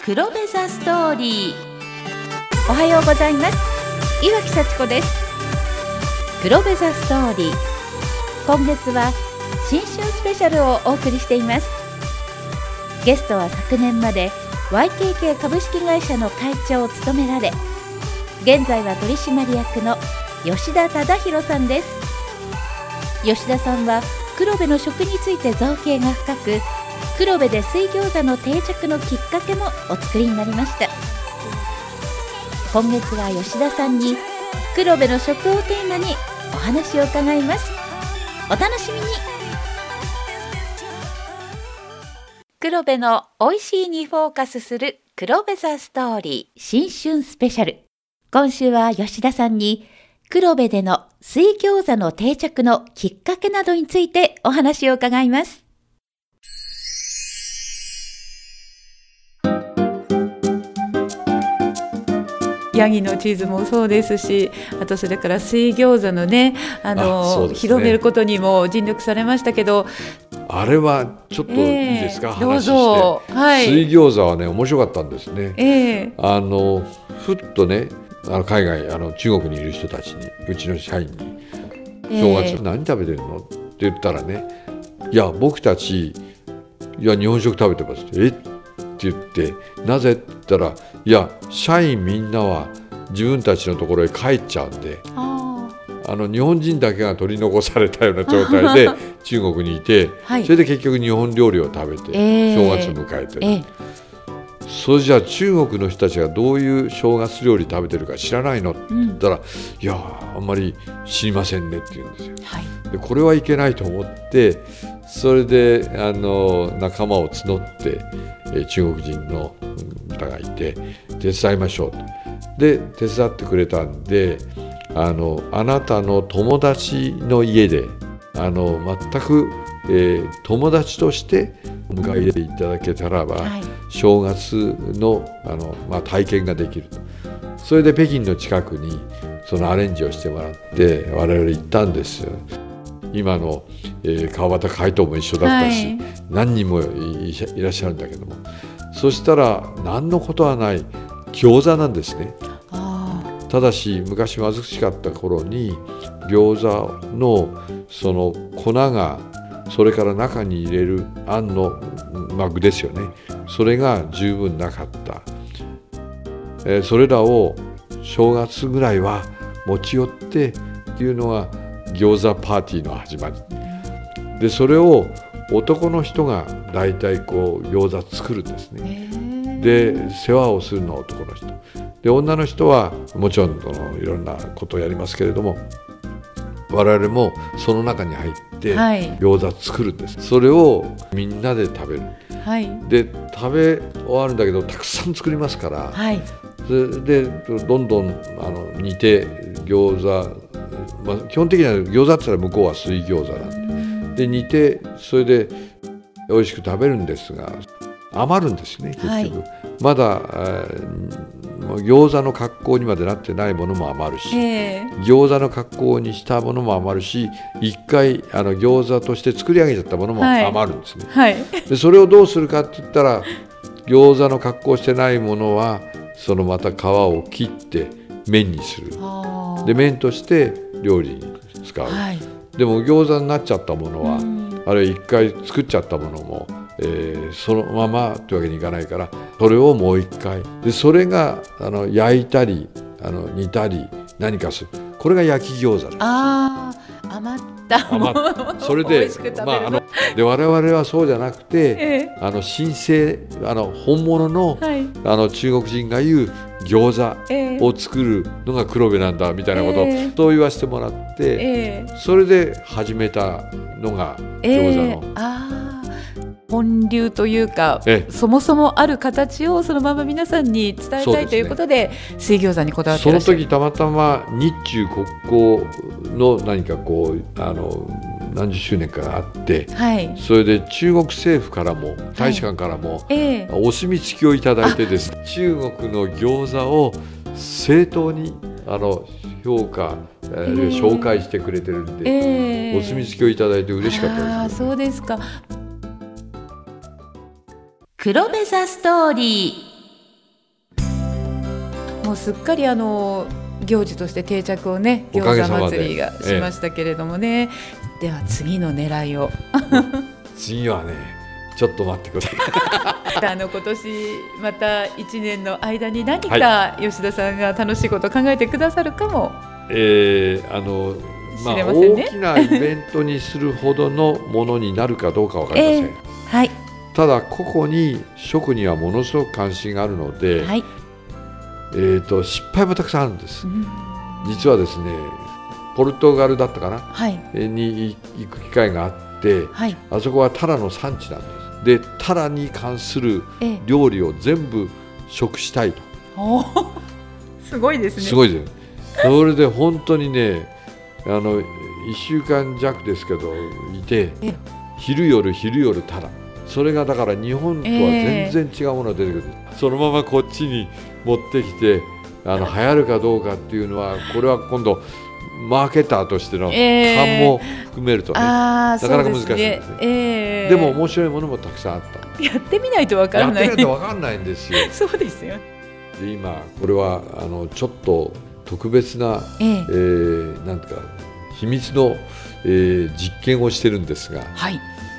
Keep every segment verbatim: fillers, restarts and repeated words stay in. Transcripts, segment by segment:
黒部ザストーリー。おはようございます。岩木幸子です。黒部ザストーリー、今月は新春スペシャルをお送りしています。ゲストは昨年まで ワイケーケー 株式会社の会長を務められ、現在は取締役の吉田忠宏さんです。吉田さんは黒部の食について造詣が深く、黒部で水餃子の定着のきっかけもお作りになりました。今月は吉田さんに黒部の食をテーマにお話を伺います。お楽しみに。黒部の美味しいにフォーカスする黒部ザストーリー新春スペシャル。今週は吉田さんに黒部での水餃子の定着のきっかけなどについてお話を伺います。ヤギのチーズもそうですし、あとそれから水餃子のね、あのあ、ね、広めることにも尽力されましたけど、 あれはちょっといいですか、 えー、 話して。 どうぞ、はい、 水餃子はね面白かったんですね、 えー、 あのふっとね、あの海外あの中国にいる人たちに、うちの社員に正月、えー、何食べてるのって言ったらね、いや僕たちいや日本食食べてますって、えって言って、なぜって言ったら、いや社員みんなは自分たちのところへ帰っちゃうんで、ああの日本人だけが取り残されたような状態で中国にいて、はい、それで結局日本料理を食べて正月を迎えてる、えーえー、それじゃあ中国の人たちがどういう正月料理食べてるか知らないのって言ったら、うん、いやあんまり知りませんねって言うんですよ、はい、でこれはいけないと思って、それであの仲間を募って、えー、中国人の方がいて手伝いましょうと。で手伝ってくれたんで、あのあなたの友達の家であの全く、えー、友達として迎え入れていただけたらば、はい、正月 の, あの、まあ、体験ができると。それで北京の近くにそのアレンジをしてもらって我々行ったんですよ。今の、えー、川端海人も一緒だったし、はい、何人も い, いらっしゃるんだけども、そしたら何のことはない餃子なんですね。ただし昔貧しかった頃に餃子のその粉が、それから中に入れるあんの、まあ、具ですよね、それが十分なかった、えー、それらを正月ぐらいは持ち寄ってっていうのが餃子パーティーの始まりで、それを男の人がだいたいこう餃子作るんですね。で世話をするのは男の人で、女の人はもちろんそのいろんなことをやりますけれども、我々もその中に入って餃子作るんです、はい、それをみんなで食べる、はい、で食べ終わるんだけどたくさん作りますから、はい、それでどんどんあの煮て餃子、まあ、基本的には餃子って言ったら向こうは水餃子なんで、で煮てそれで美味しく食べるんですが、余るんですね結局、はい、まだ、えー、餃子の格好にまでなってないものも余るし、餃子の格好にしたものも余るし、一回あの餃子として作り上げちゃったものも余るんですね、はいはい、でそれをどうするかって言ったら、餃子の格好してないものはそのまた皮を切って麺にする。で麺として料理に使う、はい、でも餃子になっちゃったものは、あるいは一回作っちゃったものもえー、そのままというわけにいかないから、それをもう一回で、それがあの焼いたりあの煮たり何かする、これが焼き餃子です。あ余ったものそれで、まあ、あので我々はそうじゃなくて、えー、あの神聖あの本物 の,、はい、あの中国人が言う餃子を作るのが黒部なんだみたいなことを、えー、そう言わせてもらって、えー、それで始めたのが餃子の、えー、あ本流というか、そもそもある形をそのまま皆さんに伝えたいということで、水餃子にこだわってらっしゃる。 その時たまたま日中国交の何かこうあの何十周年かがあって、はい、それで中国政府からも大使館からも、はいえー、お墨付きをいただいてですね、中国の餃子を正当にあの評価、えー、紹介してくれてるんで、えー、お墨付きをいただいて嬉しかったです、ね、 あそうですか。黒部ザストーリー。 もうすっかりあの行事として定着をね、 おかげ餃子さまで祭りがしましたけれどもね、ええ、では次の狙いを次はね、ちょっと待ってくださいあの今年またいちねんの間に何か吉田さんが楽しいことを考えてくださるかも、 えー、あのまあ、大きなイベントにするほどのものになるかどうか分かりません、えーはい、 ただ個々に食にはものすごく関心があるので、はい、えーと、失敗もたくさんあるんです、うん、実はですね、ポルトガルだったかな、はい、に行く機会があって、はい、あそこはタラの産地なんです。でタラに関する料理を全部食したいと、 えすごいですね。 すごいです。それで本当にね、あのいっしゅうかん弱ですけどいて、昼夜昼夜タラ、それがだから日本とは全然違うものが出てくる、えー、そのままこっちに持ってきてあの流行るかどうかっていうのは、これは今度マーケターとしての勘も含めるとね、えー、なかなか難しいんですね、えー、でも面白いものもたくさんあった。 やってみないと分からない。 やってみないと分からないんですよそうですよ。 で今これはあのちょっと特別な、えーえー、なんていうか秘密の、えー、実験をしてるんですが、はい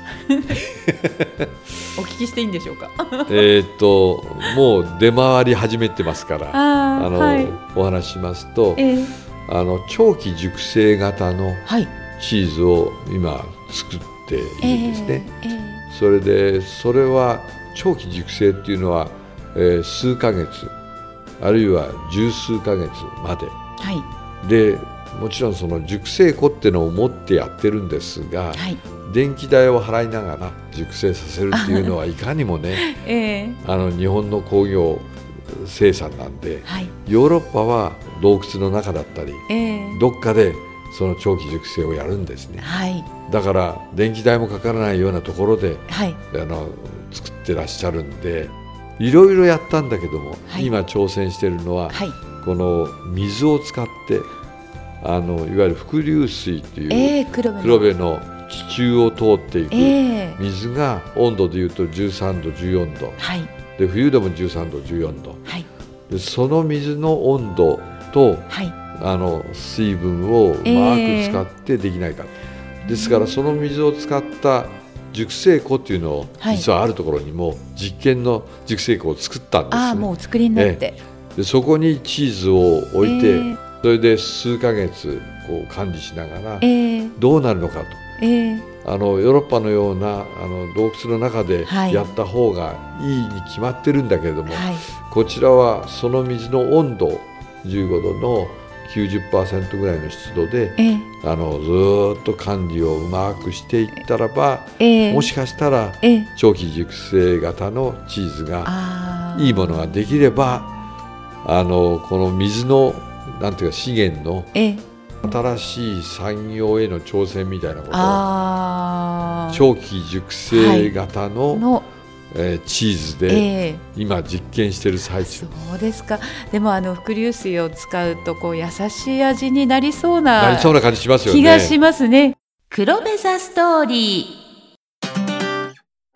お聞きしていいんでしょうかえっともう出回り始めてますから、ああの、はい、お話ししますと、えー、あの長期熟成型のチーズを今作っているんですね、えーえー、それでそれは長期熟成っていうのは、えー、数ヶ月あるいは十数ヶ月まで、はい、でもちろんその熟成庫っていうのを持ってやってるんですが、はい、電気代を払いながら熟成させるっていうのはいかにもね、えー、あの日本の工業生産なんで、はい、ヨーロッパは洞窟の中だったり、えー、どっかでその長期熟成をやるんですね、はい、だから電気代もかからないようなところで、はい、あの作ってらっしゃるんで、いろいろやったんだけども、はい、今挑戦しているのは、はい、この水を使ってあのいわゆる伏流水という、えー、黒部の、黒部の地中を通っていく水が温度でいうとじゅうさんどじゅうよんど、はい、で冬でもじゅうさんどじゅうよんど、はい、でその水の温度と、はい、あの水分をうまく使ってできないか、えー、ですからその水を使った熟成庫っていうのを、はい、実はあるところにも実験の熟成庫を作ったんです、ね、 あもうお作りになって、 えー、でそこにチーズを置いて、えー、それで数ヶ月こう管理しながら、えー、どうなるのかと、えー、あのヨーロッパのようなあの洞窟の中でやった方がいいに決まってるんだけれども、はい、こちらはその水の温度じゅうごどの きゅうじゅっパーセント ぐらいの湿度で、えー、あのずっと管理をうまくしていったらば、えー、もしかしたら、えー、長期熟成型のチーズがいいものができれば、あのこの水のなんていうか資源の新しい産業への挑戦みたいなことを長期熟成型の、はいのえー、チーズで今実験している最中、 えー、そうですか。でもあの伏流水を使うとこう優しい味になりそうななりそうな感じしますよね。 気がしますね。黒部ザストーリー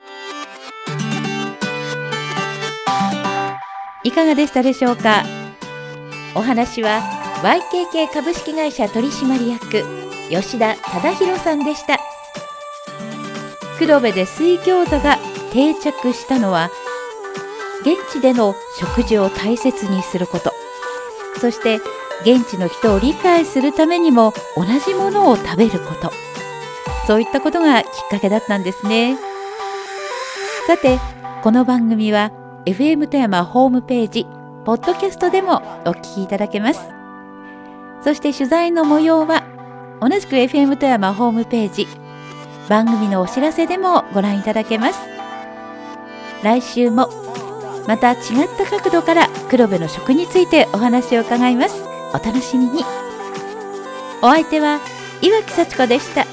いかがでしたでしょうか。お話は ワイケーケー 株式会社取締役吉田忠宏さんでした。黒部で水餃子が定着したのは現地での食事を大切にすること、そして現地の人を理解するためにも同じものを食べること、そういったことがきっかけだったんですね。さてこの番組は エフエム 富山ホームページポッドキャストでもお聞きいただけます。そして取材の模様は同じく エフエム 富山ホームページ番組のお知らせでもご覧いただけます。来週もまた違った角度から黒部の食についてお話を伺います。お楽しみに。お相手は岩木幸子でした。